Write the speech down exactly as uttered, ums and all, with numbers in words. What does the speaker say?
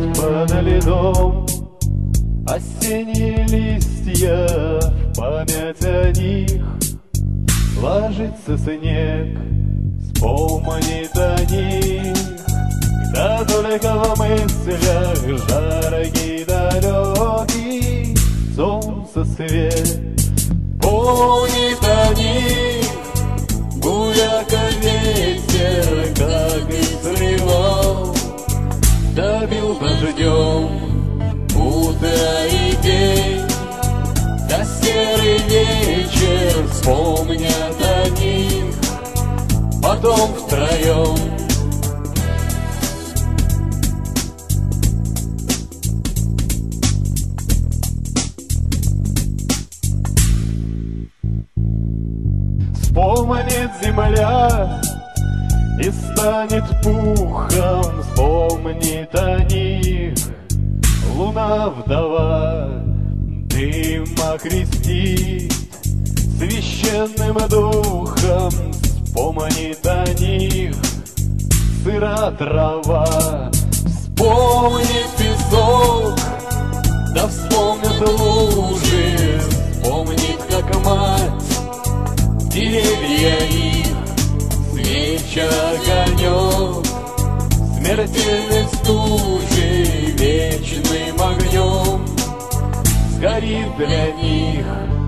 под льдом осенние листья, в память о них ложится снег, вспомнит о них, да только в мыслях жаркий далекий солнце свет. Помнит о них гуляка ветер, как и срывал, добил дождем утро и день, да серый вечер вспомнят о них потом втроем. Вспомнит земля и станет пухом, вспомнит о них луна-вдова, дым окрестит священным духом, вспомнит о них сыра трава, вспомнит песок, да вспомнит лужи, вспомнит, как мать деревья их, свеча огонек, смертельной стужей, вечным огнем сгорит для них.